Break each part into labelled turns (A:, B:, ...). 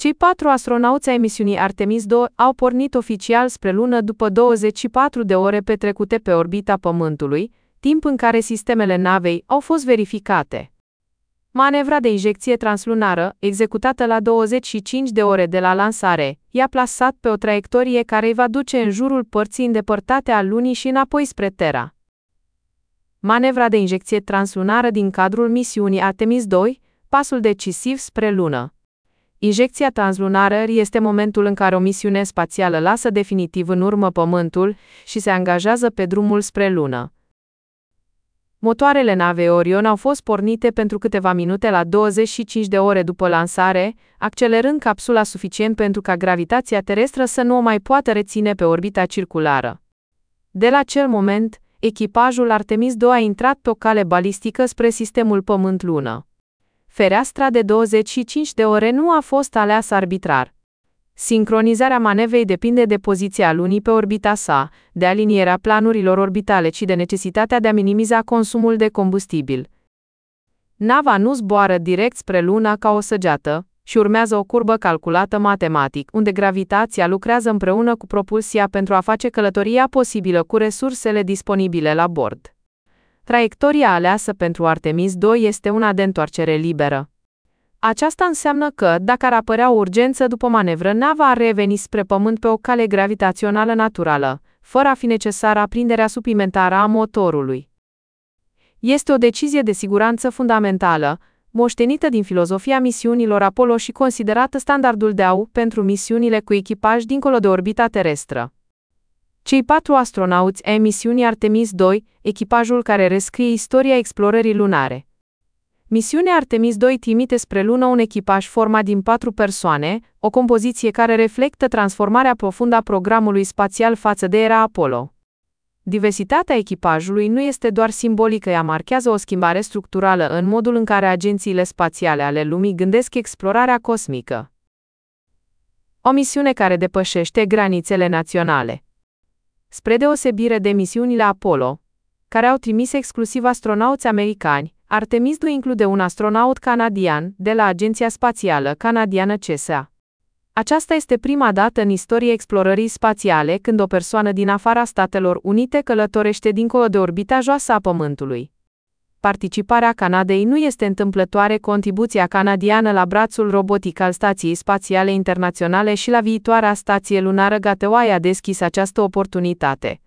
A: Cei 4 astronauți ai misiunii Artemis II au pornit oficial spre lună după 24 de ore petrecute pe orbita Pământului, timp în care sistemele navei au fost verificate. Manevra de injecție translunară, executată la 25 de ore de la lansare, i-a plasat pe o traiectorie care îi va duce în jurul părții îndepărtate a Lunii și înapoi spre Terra. Manevra de injecție translunară din cadrul misiunii Artemis II, pasul decisiv spre Lună. Injecția translunară este momentul în care o misiune spațială lasă definitiv în urmă Pământul și se angajează pe drumul spre Lună. Motoarele navei Orion au fost pornite pentru câteva minute la 25 de ore după lansare, accelerând capsula suficient pentru ca gravitația terestră să nu o mai poată reține pe orbita circulară. De la acel moment, echipajul Artemis II a intrat pe o cale balistică spre sistemul Pământ-Lună. Fereastra de 25 de ore nu a fost aleasă arbitrar. Sincronizarea manevrei depinde de poziția Lunii pe orbita sa, de alinierea planurilor orbitale și de necesitatea de a minimiza consumul de combustibil. Nava nu zboară direct spre Lună ca o săgeată, și urmează o curbă calculată matematic, unde gravitația lucrează împreună cu propulsia pentru a face călătoria posibilă cu resursele disponibile la bord. Traiectoria aleasă pentru Artemis II este una de întoarcere liberă. Aceasta înseamnă că, dacă ar apărea o urgență după manevră, nava ar reveni spre Pământ pe o cale gravitațională naturală, fără a fi necesară aprinderea suplimentară a motorului. Este o decizie de siguranță fundamentală, moștenită din filozofia misiunilor Apollo și considerată standardul de aur pentru misiunile cu echipaj dincolo de orbita terestră. Cei 4 astronauți ai misiunii Artemis II, echipajul care rescrie istoria explorării lunare. Misiunea Artemis II trimite spre Lună un echipaj format din 4 persoane, o compoziție care reflectă transformarea profundă a programului spațial față de era Apollo. Diversitatea echipajului nu este doar simbolică, ea marchează o schimbare structurală în modul în care agențiile spațiale ale lumii gândesc explorarea cosmică. O misiune care depășește granițele naționale. Spre deosebire de misiunile Apollo, care au trimis exclusiv astronauți americani, Artemis II include un astronaut canadian de la Agenția Spațială Canadiană CSA. Aceasta este prima dată în istoria explorării spațiale când o persoană din afara Statelor Unite călătorește dincolo de orbita joasă a Pământului. Participarea Canadei nu este întâmplătoare, contribuția canadiană la brațul robotic al Stației Spațiale Internaționale și la viitoarea stație lunară Gateway a deschis această oportunitate.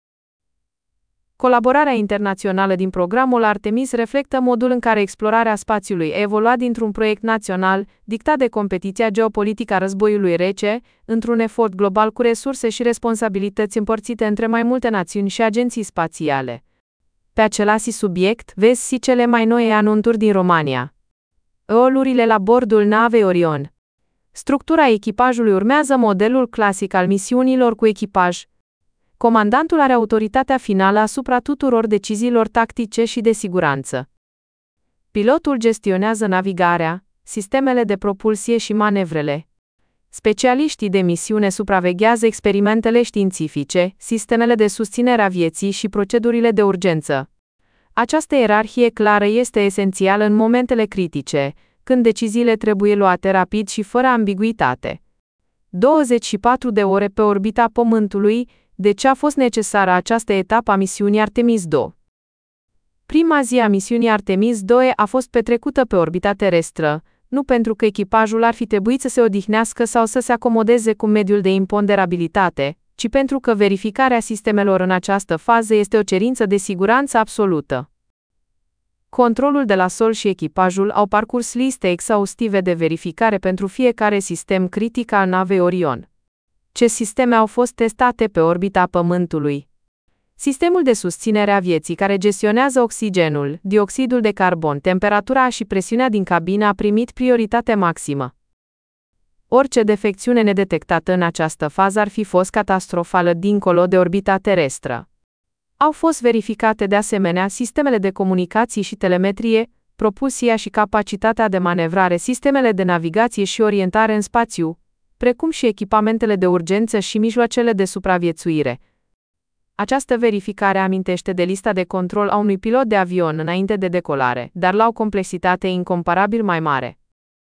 A: Colaborarea internațională din programul Artemis reflectă modul în care explorarea spațiului a evoluat dintr-un proiect național, dictat de competiția geopolitică a războiului rece, într-un efort global cu resurse și responsabilități împărțite între mai multe națiuni și agenții spațiale. Pe același subiect, vezi cele mai noi anunțuri din România. Rolurile la bordul navei Orion. Structura echipajului urmează modelul clasic al misiunilor cu echipaj. Comandantul are autoritatea finală asupra tuturor deciziilor tactice și de siguranță. Pilotul gestionează navigarea, sistemele de propulsie și manevrele. Specialiștii de misiune supraveghează experimentele științifice, sistemele de susținere a vieții și procedurile de urgență. Această ierarhie clară este esențială în momentele critice, când deciziile trebuie luate rapid și fără ambiguitate. 24 de ore pe orbita Pământului. De ce a fost necesară această etapă a misiunii Artemis II? Prima zi a misiunii Artemis II a fost petrecută pe orbita terestră, nu pentru că echipajul ar fi trebuit să se odihnească sau să se acomodeze cu mediul de imponderabilitate, ci pentru că verificarea sistemelor în această fază este o cerință de siguranță absolută. Controlul de la sol și echipajul au parcurs liste exhaustive de verificare pentru fiecare sistem critic al navei Orion. Ce sisteme au fost testate pe orbita Pământului? Sistemul de susținere a vieții care gestionează oxigenul, dioxidul de carbon, temperatura și presiunea din cabină a primit prioritate maximă. Orice defecțiune nedetectată în această fază ar fi fost catastrofală dincolo de orbita terestră. Au fost verificate de asemenea sistemele de comunicații și telemetrie, propulsia și capacitatea de manevrare, sistemele de navigație și orientare în spațiu, precum și echipamentele de urgență și mijloacele de supraviețuire. Această verificare amintește de lista de control a unui pilot de avion înainte de decolare, dar la o complexitate incomparabil mai mare.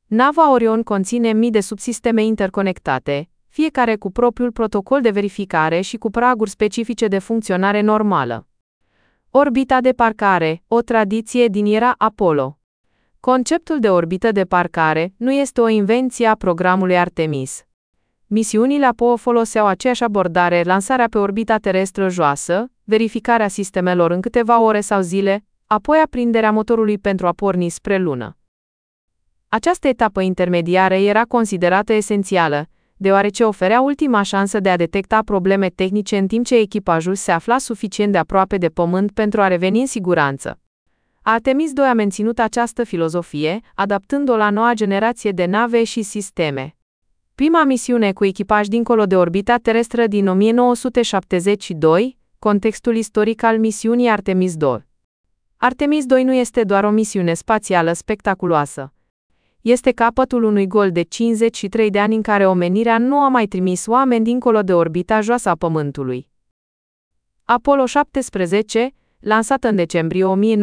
A: Nava Orion conține mii de subsisteme interconectate, fiecare cu propriul protocol de verificare și cu praguri specifice de funcționare normală. Orbita de parcare, o tradiție din era Apollo. Conceptul de orbită de parcare nu este o invenție a programului Artemis. Misiunile Apollo foloseau aceeași abordare: lansarea pe orbita terestră joasă, verificarea sistemelor în câteva ore sau zile, apoi aprinderea motorului pentru a porni spre lună. Această etapă intermediară era considerată esențială, deoarece oferea ultima șansă de a detecta probleme tehnice în timp ce echipajul se afla suficient de aproape de Pământ pentru a reveni în siguranță. Artemis II a menținut această filozofie, adaptând-o la noua generație de nave și sisteme. Prima misiune cu echipaj dincolo de orbita terestră din 1972, contextul istoric al misiunii Artemis II. Artemis II nu este doar o misiune spațială spectaculoasă. Este capătul unui gol de 53 de ani în care omenirea nu a mai trimis oameni dincolo de orbita joasă a Pământului. Apollo 17, lansată în decembrie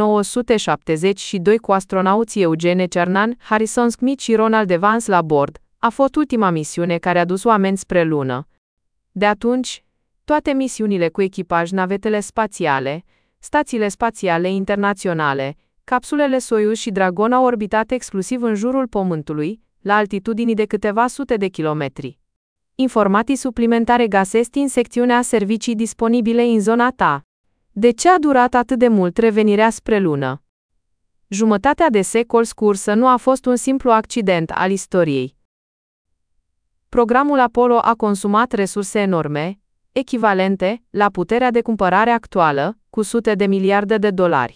A: 1972 cu astronauții Eugene Cernan, Harrison Schmitt și Ronald Evans la bord, a fost ultima misiune care a dus oameni spre lună. De atunci, toate misiunile cu echipaj, navetele spațiale, stațiile spațiale internaționale, capsulele Soyuz și Dragon au orbitat exclusiv în jurul Pământului, la altitudini de câteva sute de kilometri. Informații suplimentare găsești în secțiunea Servicii disponibile în zona ta. De ce a durat atât de mult revenirea spre lună? Jumătatea de secol scursă nu a fost un simplu accident al istoriei. Programul Apollo a consumat resurse enorme, echivalente la puterea de cumpărare actuală, cu sute de miliarde de dolari.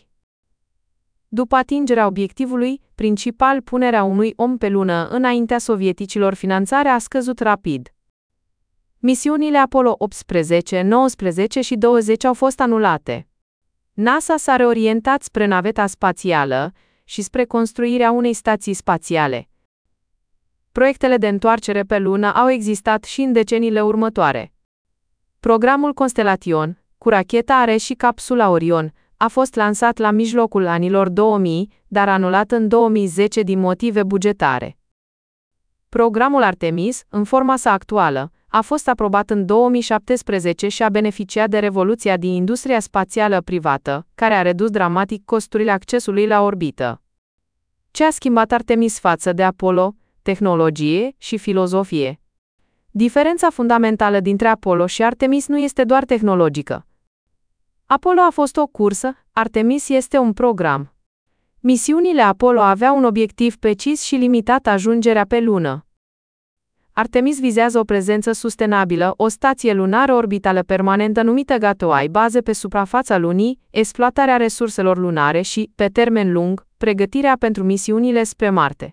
A: După atingerea obiectivului principal, punerea unui om pe lună înaintea sovieticilor, finanțarea a scăzut rapid. Misiunile Apollo 18, 19 și 20 au fost anulate. NASA s-a reorientat spre naveta spațială și spre construirea unei stații spațiale. Proiectele de întoarcere pe lună au existat și în deceniile următoare. Programul Constellation, cu racheta Ares și capsula Orion, a fost lansat la mijlocul anilor 2000, dar anulat în 2010 din motive bugetare. Programul Artemis, în forma sa actuală, a fost aprobat în 2017 și a beneficiat de revoluția din industria spațială privată, care a redus dramatic costurile accesului la orbită. Ce a schimbat Artemis față de Apollo? Tehnologie și filozofie. Diferența fundamentală dintre Apollo și Artemis nu este doar tehnologică. Apollo a fost o cursă, Artemis este un program. Misiunile Apollo aveau un obiectiv precis și limitat: ajungerea pe lună. Artemis vizează o prezență sustenabilă, o stație lunară orbitală permanentă numită Gateway, baze pe suprafața lunii, exploatarea resurselor lunare și, pe termen lung, pregătirea pentru misiunile spre Marte.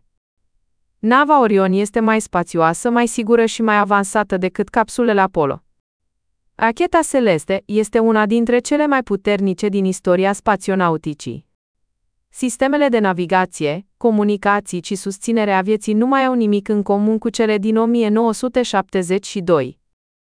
A: Nava Orion este mai spațioasă, mai sigură și mai avansată decât capsulele Apollo. Racheta Celeste este una dintre cele mai puternice din istoria spaționauticii. Sistemele de navigație, comunicații și susținerea vieții nu mai au nimic în comun cu cele din 1972.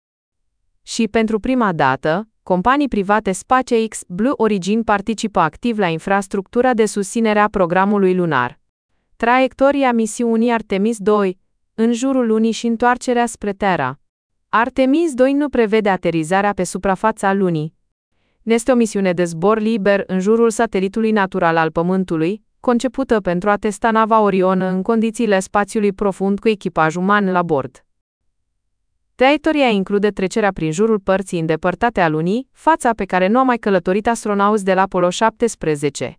A: Și pentru prima dată, companii private SpaceX, Blue Origin participă activ la infrastructura de susținere a programului lunar. Traiectoria misiunii Artemis II, în jurul lunii și întoarcerea spre Terra. Artemis II nu prevede aterizarea pe suprafața lunii. Este o misiune de zbor liber în jurul satelitului natural al Pământului, concepută pentru a testa nava Orion în condițiile spațiului profund cu echipaj uman la bord. Traiectoria include trecerea prin jurul părții îndepărtate a lunii, fața pe care nu au mai călătorit astronauți de la Apollo 17.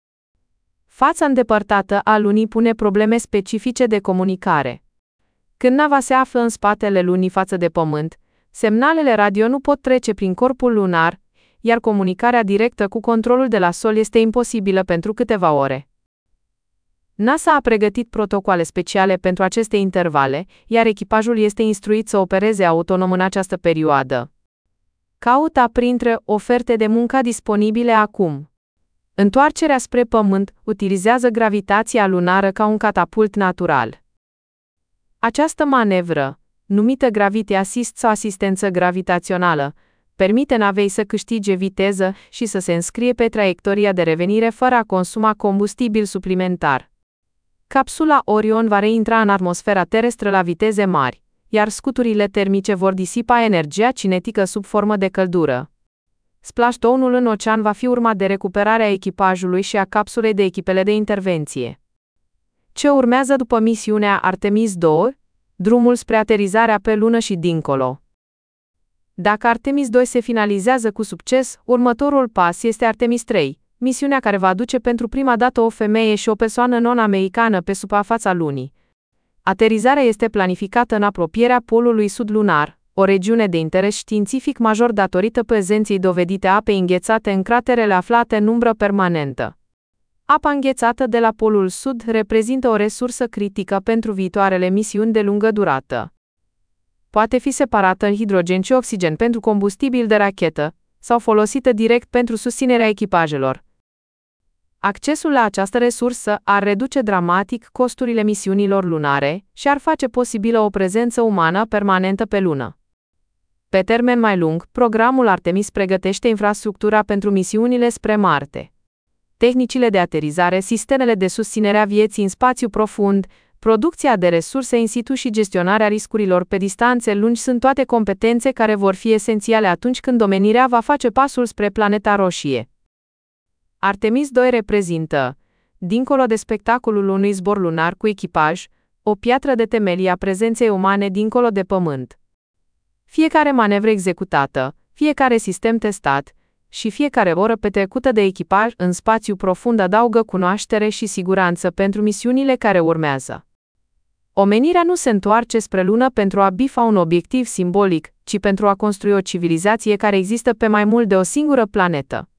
A: Fața îndepărtată a lunii pune probleme specifice de comunicare. Când nava se află în spatele lunii față de Pământ, semnalele radio nu pot trece prin corpul lunar, iar comunicarea directă cu controlul de la sol este imposibilă pentru câteva ore. NASA a pregătit protocoale speciale pentru aceste intervale, iar echipajul este instruit să opereze autonom în această perioadă. Caută printre oferte de muncă disponibile acum. Întoarcerea spre Pământ utilizează gravitația lunară ca un catapult natural. Această manevră, numită Gravity Assist sau asistență gravitațională, permite navei să câștige viteză și să se înscrie pe traiectoria de revenire fără a consuma combustibil suplimentar. Capsula Orion va reintra în atmosfera terestră la viteze mari, iar scuturile termice vor disipa energia cinetică sub formă de căldură. Splashdown-ul în ocean va fi urmat de recuperarea echipajului și a capsulei de echipele de intervenție. Ce urmează după misiunea Artemis II? Drumul spre aterizarea pe lună și dincolo. Dacă Artemis II se finalizează cu succes, următorul pas este Artemis III, misiunea care va aduce pentru prima dată o femeie și o persoană non-americană pe suprafața lunii. Aterizarea este planificată în apropierea polului sud lunar, o regiune de interes științific major datorită prezenței dovedite apei înghețate în craterele aflate în umbră permanentă. Apa înghețată de la polul sud reprezintă o resursă critică pentru viitoarele misiuni de lungă durată. Poate fi separată în hidrogen și oxigen pentru combustibil de rachetă, sau folosită direct pentru susținerea echipajelor. Accesul la această resursă ar reduce dramatic costurile misiunilor lunare și ar face posibilă o prezență umană permanentă pe lună. Pe termen mai lung, programul Artemis pregătește infrastructura pentru misiunile spre Marte. Tehnicile de aterizare, sistemele de susținere a vieții în spațiu profund, producția de resurse in situ și gestionarea riscurilor pe distanțe lungi sunt toate competențe care vor fi esențiale atunci când omenirea va face pasul spre planeta roșie. Artemis II reprezintă, dincolo de spectacolul unui zbor lunar cu echipaj, o piatră de temelie a prezenței umane dincolo de Pământ. Fiecare manevră executată, fiecare sistem testat și fiecare oră petrecută de echipaj în spațiu profund adaugă cunoaștere și siguranță pentru misiunile care urmează. Omenirea nu se întoarce spre lună pentru a bifa un obiectiv simbolic, ci pentru a construi o civilizație care există pe mai mult de o singură planetă.